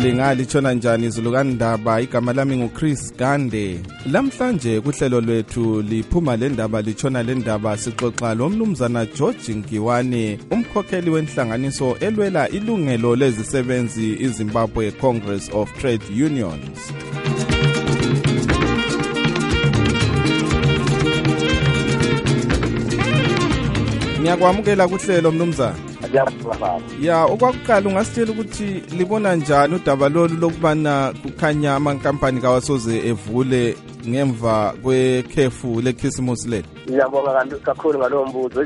Lingalitshona njani izulu kaNdaba? Igama lami nguChris Gande. Lamhlanje kuhlelo lwethu liphuma lendaba litshona lendaba sixoxa lo mnumzana George Ngiwane, umkhokheli wenhlanganiso elwela ilungelo lezisebenzi iZimbabwe Congress of Trade Unions. Ngiyakwamukela kuhlelo mnumzana. Ya, okwakuqala ungasitshela ukuthi libona njani udaba lolu lokubana kukhanya amankampani kawasoze evule ngemva kwekhefu leChristmas leli? Ngiyabonga kakhulu ngalowo mbuzo.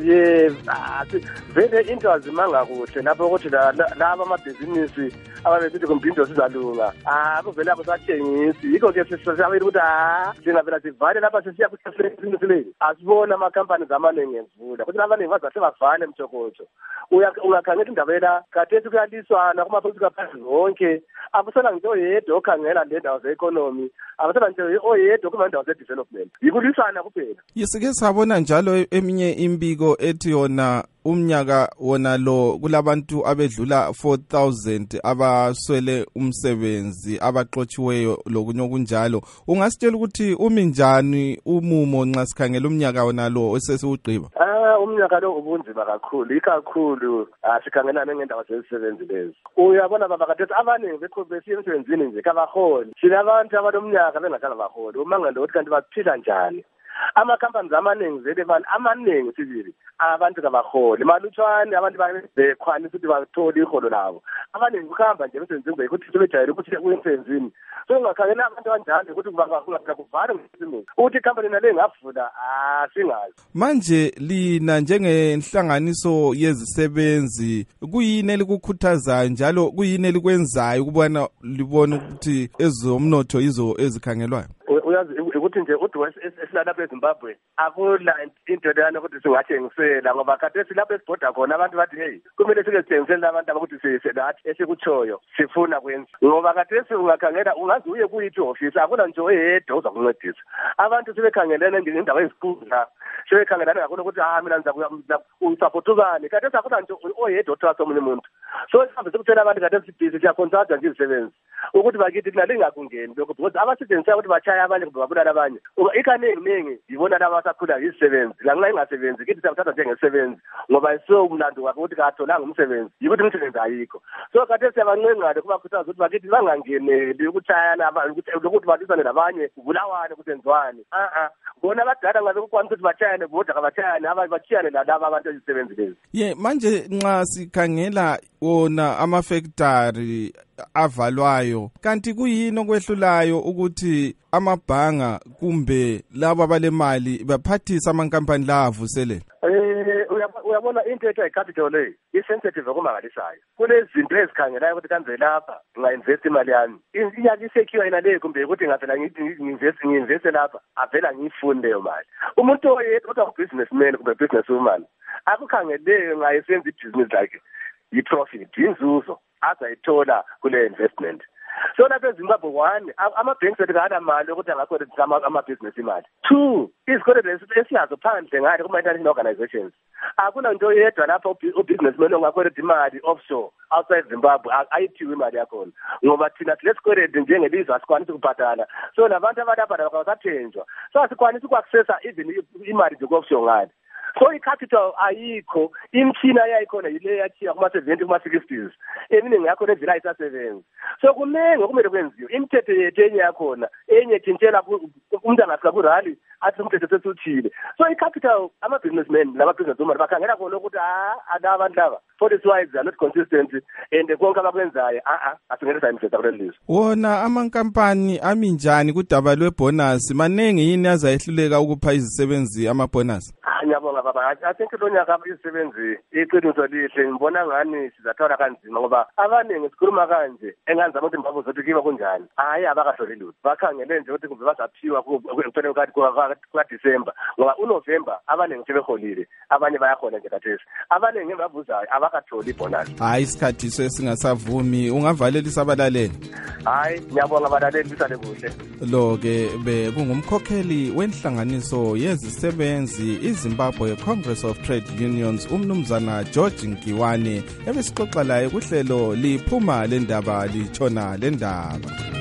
Vele into azimanga kuhle lapho ukuthi laba amabhizinisi ababesithi kumbindo sizalunga. Kuvela kusathengisi. Yikho ke sisabela ukuthi singavela sivale lapha sesiya kuChristmas leli. Asibona amakhampani amaningi evula. Kuthi abaningi bazahle bavale emthokozo. Ungakhangela indaba yela kade kuyaliswana kumapholisi kaphansi zonke. Akusela nje oyedwa okhangela le ndawo ze-economy. Akusela nje oyedwa kuma ndawo ze-development. Yikuliswana kuphela. Yisike sabona njalo eminye imbiko ethi yona umnyaka wona lo kulabantu abedlula 4,000 abaswele umsebenzi abaxotshiweyo lokunye okunjalo. Ungasitshela ukuthi umi njani umumo nxa sikhangela umnyaka wona lo osesiwugqiba? Umnyaka lo ubunzima kakhulu, ikakhulu sikhangelana ngendaba zezisebenzi lezi. Uyabona baba kade abaningi besiya emsebenzini nje kabaholi. Sinabantu abalomnyaka bengahlala baholi. Umangalo ukuthi kanti baphila njani? Amakhampani amaningi vele amaningi sibili abantu kabaholi malutshwane abantu bekhwana ukuthi bathole iholo labo. Abaningi kuhamba nje emsebenzini ukuthi sebejayele ukuthi uyemsebenzini. So ungakhangela abantu abanjalo ukuthi kuvale ngesimini ukuthi ikhampani nale ngavula singazi. Manje lina njengenhlanganiso yezisebenzi kuyini elikukhuthaza njalo kuyini elikwenzayo ukubona libona ukuthi ezomnotho izo ezikhangelwayo? Uyazi ukuthi nje uDwes esilapha eZimbabwe akula into leyana ukuthi singathengisela ngoba kade silapha esibhoda khona abantu bathi hey kumele sike sithengisele abantu abakuthi selathi esikutshoyo sifuna kwenza ngoba kade ungakhangela ungazi uye kuyithi office akuna nje oyedwa uzakuncedisa. Abantu sebekhangelene ngendaba ezikhulu sebekhangelana ngakho ukuthi mina ngizakusaphotuzane kade sakuna nje oyedwa otrust omunye umuntu. So sihambe sikutshela abantu kade sibhizi siyaconsulta nje izisebenzi ukuthi bakithi kunalingakungeni lokho because abasetshenziswa ukuthi bachaya abanye kumbe babulala abanye. Ikaningi yibona laba asakhula yisebenzi la nxa ingasebenzi kithi siyathatha njengesebenzi ngoba isomlando wakho ukuthi katholanga umsebenzi yikuthi umsebenzi ayikho. So kade siyabanqengqale kubakhuthaza ukuthi bakithi bangangeneli ukuchayana ukuthi balisane nabanye kubulawane kusenziwane. Bona abadala ngabe kukwanisa ukuthi bachayane bodwa kabathayane abachiyane laba abantu ezisebenzi lezi. Manje nxa sikhangela wona amafactory avalwayo kanti kuyini okwehlulayo ukuthi amabhanga kumbe labo abalemali baphathisa amankampani la avuselele? Uyabona into ethu ayicapital le isensitive okumangalisayo. Kunezinto ezikhangelayo ukuthi kanze lapha nginga-invest imali yami. Iyake isecure yena le kumbe ukuthi ngavela ngi-invest lapha avela ngiyifuni leyo mali. Umuntu oyedwa ubusinessman kumbe businesswoman akukhangele ngayisenza ibhizinisi lakhe yi-profit inzuzo azayithola kule investment. So lapha eZimbabwe 1 ama-banks ethi mali ukuthi angakhwelisa amabhizinisi imali. 2 izikole esiyazo phandle ngale kuma-international organizations akuna nto yedwa lapha ubusinessman ongakhwelisa imali offshore outside Zimbabwe ayithiwe imali yakhona ngoba thina silesikweleti njengelizwe asikwanisi ukubhadala. So nabantu abadala basathenjwa so asikwanisi uku-accessa even imali zoku-offshore ngale. So icapital ayikho, imchina yayikhona yile yakhiya kuma-70 kuma-60s eminingi yakhona evela isasebenzi. So kuningi okumele kwenziwe imithetho yethu enye yakhona enye thintshela umuntu angafika kurali athi umthetho sesiwuthile. So icapital ama-businessmen nama-businesswomen bakhangela khona ukuthi abantu laba policy-wise are not consistent and konke abakwenzayo asingenisa imithetho kuleli lizwe. Wona amankampani aminjani kudaba lwebonus? Maningi yini azayehluleka ukupha izisebenzi amabonus? Ngiyabonga baba. I think lo nyaka izisebenzi iqiniso lihle ngibona ngani sizathola kanzima ngoba abaningi sikhuluma kanje engazama ukuthi mbabuzo ukuthi kiba kunjani. Abakahloli lutho. Bakhangele nje ukuthi kumbe bazaphiwa kuphela kuDisemba ngoba uNovember abaningi sebeholile abanye bayakhona nje kathesi. Abaningi engabuzayo abakatholi ibonus. Isikhathi sesingasavumi ungavalela isabalaleli. hayi ngiyabonga abalaleli bisale kuhle. Lo-ke bekungumkhokheli wenhlanganiso yezisebenzi iZimbabwe Congress of Trade Unions umnumzana George Nkiwane ebesixoxa laye kuhlelo liphuma le ndaba litshona le ndaba.